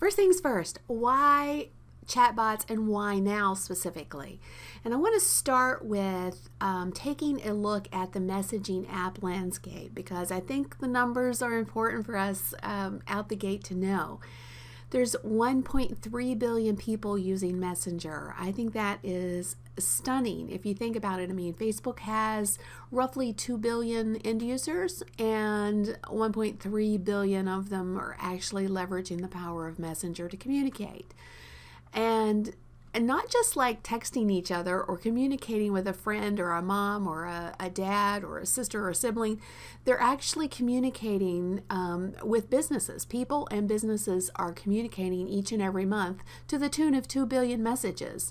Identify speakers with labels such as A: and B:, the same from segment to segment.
A: First things first, why chatbots and why now specifically? And I want to start with taking a look at the messaging app landscape, because I think the numbers are important for us out the gate to know. There's 1.3 billion people using Messenger. I think that is stunning if you think about it. I mean, Facebook has roughly 2 billion end users, and 1.3 billion of them are actually leveraging the power of Messenger to communicate. And not just like texting each other or communicating with a friend or a mom or a dad or a sister or a sibling. They're actually communicating with businesses. People and businesses are communicating each and every month to the tune of 2 billion messages.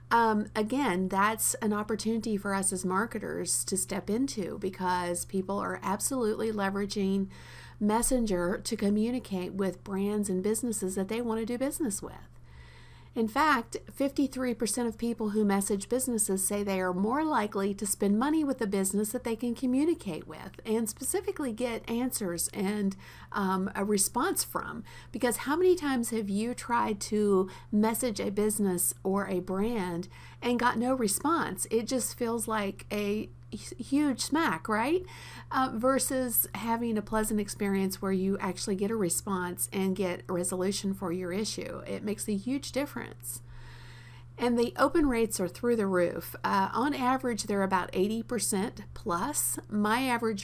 A: Again, that's an opportunity for us as marketers to step into, because people are absolutely leveraging Messenger to communicate with brands and businesses that they want to do business with. In fact, 53% of people who message businesses say they are more likely to spend money with a business that they can communicate with and specifically get answers and a response from. Because how many times have you tried to message a business or a brand and got no response? It just feels like a huge smack, right? Versus having a pleasant experience where you actually get a response and get a resolution for your issue. It makes a huge difference. And the open rates are through the roof. On average, they're about 80% plus. My average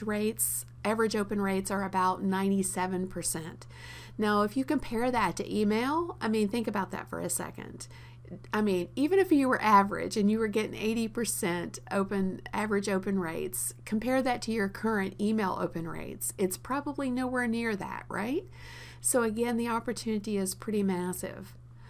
A: open rates are about 97%. Now, if you compare that to email, I mean, think about that for a second. I mean, even if you were average and you were getting 80% average open rates, compare that to your current email open rates. It's probably nowhere near that, right? So again, the opportunity is pretty massive.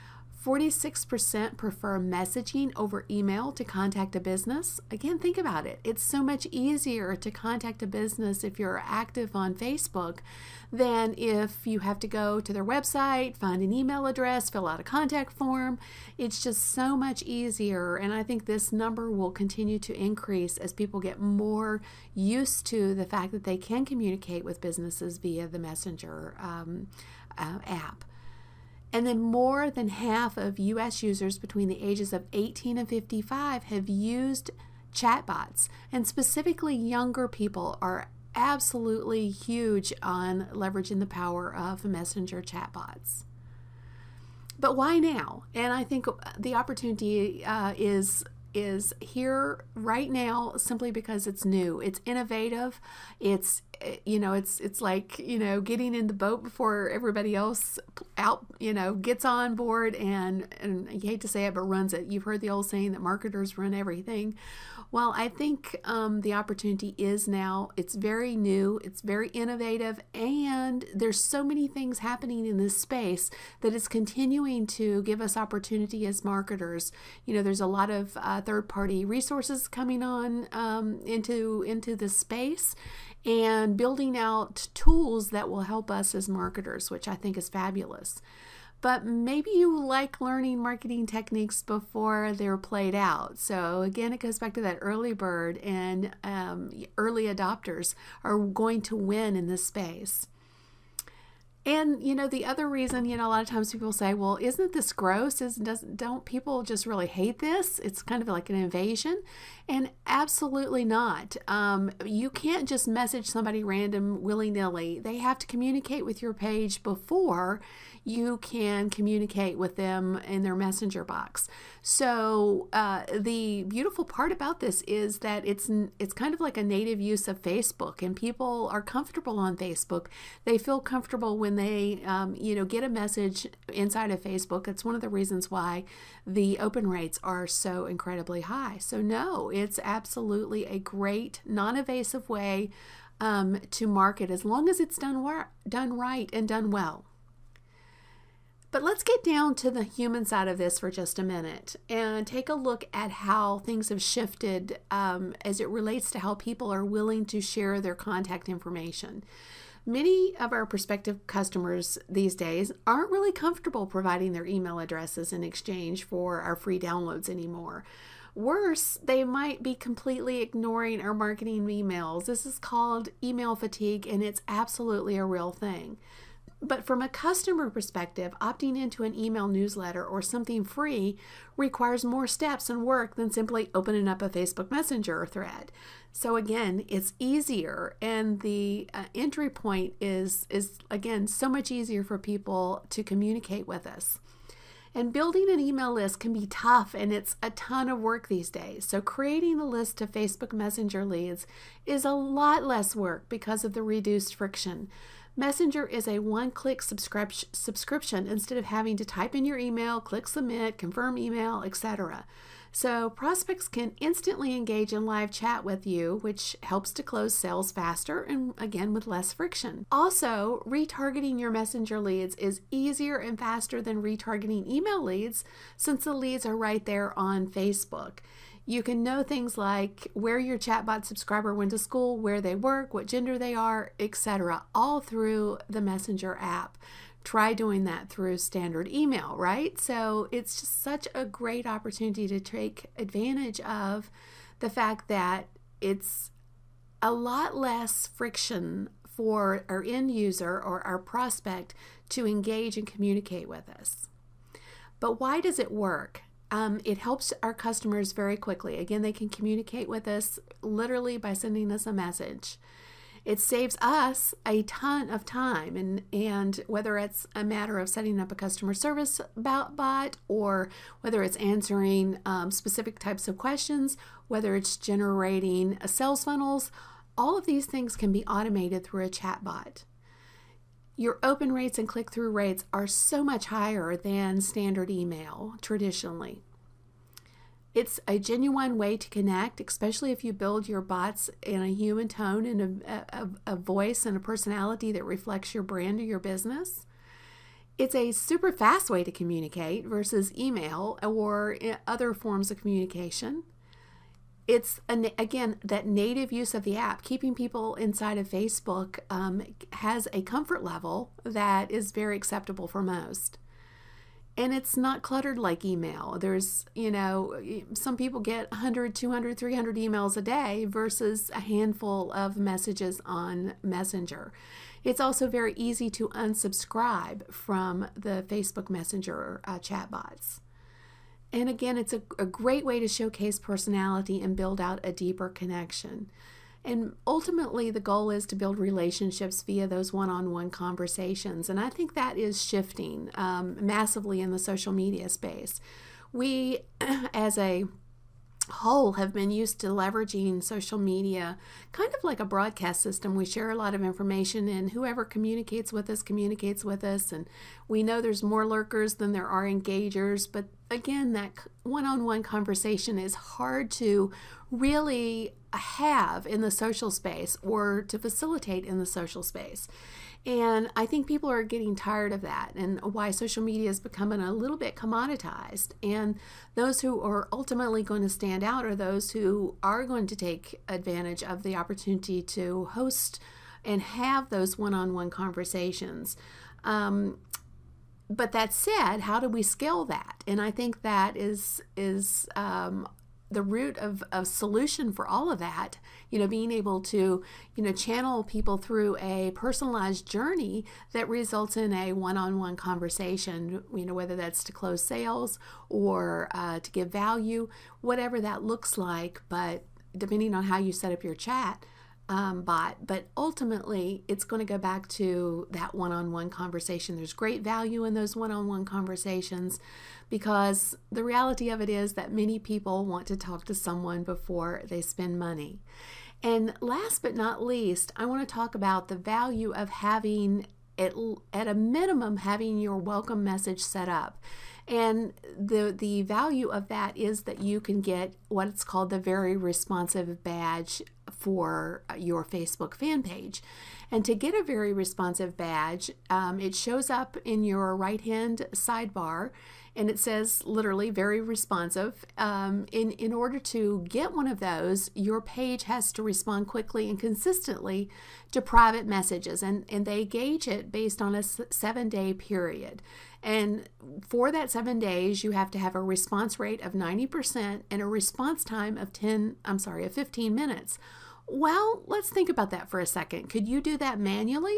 A: 46% prefer messaging over email to contact a business. Again, think about it. It's so much easier to contact a business if you're active on Facebook than if you have to go to their website, find an email address, fill out a contact form. It's just so much easier, and I think this number will continue to increase as people get more used to the fact that they can communicate with businesses via the Messenger app. And then more than half of U.S. users between the ages of 18 and 55 have used chatbots. And specifically younger people are absolutely huge on leveraging the power of Messenger chatbots. But why now? And I think the opportunity is here right now simply because it's new. It's innovative. It's like, getting in the boat before everybody else gets on board and you hate to say it, but runs it. You've heard the old saying that marketers run everything. Well, I think the opportunity is now. It's very new, it's very innovative, and there's so many things happening in this space that is continuing to give us opportunity as marketers. There's a lot of third-party resources coming on into this space and building out tools that will help us as marketers, which I think is fabulous. But maybe you like learning marketing techniques before they're played out. So again, it goes back to that early bird, and early adopters are going to win in this space. And, the other reason, a lot of times people say, well, isn't this gross? Don't people just really hate this? It's kind of like an invasion. And absolutely not. You can't just message somebody random willy-nilly. They have to communicate with your page before you can communicate with them in their messenger box. So the beautiful part about this is that it's kind of like a native use of Facebook, and people are comfortable on Facebook. They feel comfortable when they get a message inside of Facebook. It's one of the reasons why the open rates are so incredibly high. So no, it's absolutely a great non-invasive way to market, as long as it's done right and done well. But let's get down to the human side of this for just a minute and take a look at how things have shifted as it relates to how people are willing to share their contact information. Many of our prospective customers these days aren't really comfortable providing their email addresses in exchange for our free downloads anymore. Worse, they might be completely ignoring our marketing emails. This is called email fatigue, and it's absolutely a real thing. But from a customer perspective, opting into an email newsletter or something free requires more steps and work than simply opening up a Facebook Messenger thread. So again, it's easier, and the entry point is again so much easier for people to communicate with us. And building an email list can be tough, and it's a ton of work these days. So creating a list of Facebook Messenger leads is a lot less work because of the reduced friction. Messenger is a one-click subscription instead of having to type in your email, click submit, confirm email, etc. So prospects can instantly engage in live chat with you, which helps to close sales faster and again with less friction. Also, retargeting your Messenger leads is easier and faster than retargeting email leads since the leads are right there on Facebook. You can know things like where your chatbot subscriber went to school, where they work, what gender they are, etc., all through the Messenger app. Try doing that through standard email, right? So it's just such a great opportunity to take advantage of the fact that it's a lot less friction for our end user or our prospect to engage and communicate with us. But why does it work? It helps our customers very quickly. Again, they can communicate with us literally by sending us a message. It saves us a ton of time, and whether it's a matter of setting up a customer service bot, or whether it's answering specific types of questions, whether it's generating sales funnels, all of these things can be automated through a chatbot. Your open rates and click-through rates are so much higher than standard email traditionally. It's a genuine way to connect, especially if you build your bots in a human tone and a voice and a personality that reflects your brand or your business. It's a super fast way to communicate versus email or other forms of communication. It's, again, that native use of the app, keeping people inside of Facebook has a comfort level that is very acceptable for most. And it's not cluttered like email. There's, some people get 100, 200, 300 emails a day versus a handful of messages on Messenger. It's also very easy to unsubscribe from the Facebook Messenger chatbots. And again, it's a great way to showcase personality and build out a deeper connection. And ultimately, the goal is to build relationships via those one-on-one conversations. And I think that is shifting massively in the social media space. We, as a whole, have been used to leveraging social media kind of like a broadcast system. We share a lot of information, and whoever communicates with us, and we know there's more lurkers than there are engagers. But again, that one-on-one conversation is hard to really have in the social space or to facilitate in the social space. And I think people are getting tired of that, and why social media is becoming a little bit commoditized. And those who are ultimately going to stand out are those who are going to take advantage of the opportunity to host and have those one-on-one conversations. But that said, how do we scale that? And I think that is the root of solution for all of that, being able to, channel people through a personalized journey that results in a one-on-one conversation, whether that's to close sales or to give value, whatever that looks like, but depending on how you set up your chat bot. But ultimately, it's going to go back to that one-on-one conversation. There's great value in those one-on-one conversations, because the reality of it is that many people want to talk to someone before they spend money. And last but not least, I want to talk about the value of having, at a minimum, having your welcome message set up. And the value of that is that you can get what's called the very responsive badge for your Facebook fan page. And to get a very responsive badge, it shows up in your right-hand sidebar, and it says literally very responsive. In order to get one of those, your page has to respond quickly and consistently to private messages, and they gauge it based on a 7-day period. And for that 7 days, you have to have a response rate of 90% and a response time of 15 minutes. Well, let's think about that for a second. Could you do that manually?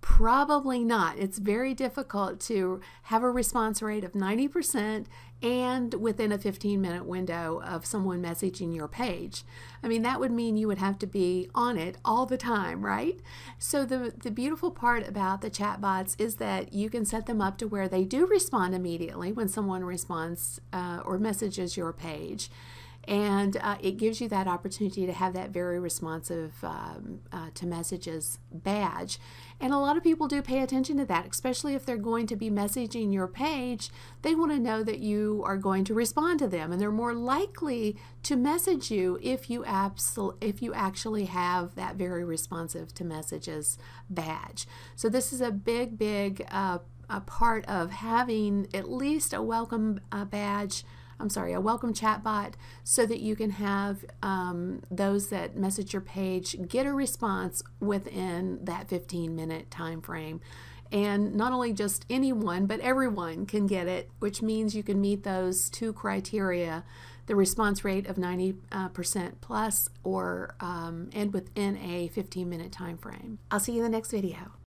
A: Probably not. It's very difficult to have a response rate of 90% and within a 15-minute window of someone messaging your page. I mean, that would mean you would have to be on it all the time, right? So the beautiful part about the chatbots is that you can set them up to where they do respond immediately when someone responds or messages your page. And it gives you that opportunity to have that very responsive to messages badge. And a lot of people do pay attention to that, especially if they're going to be messaging your page. They want to know that you are going to respond to them, and they're more likely to message you if you actually have that very responsive to messages badge. So this is a big a part of having at least a welcome badge. A welcome chatbot, so that you can have those that message your page get a response within that 15-minute time frame. And not only just anyone, but everyone can get it, which means you can meet those two criteria, the response rate of 90% plus, or and within a 15-minute time frame. I'll see you in the next video.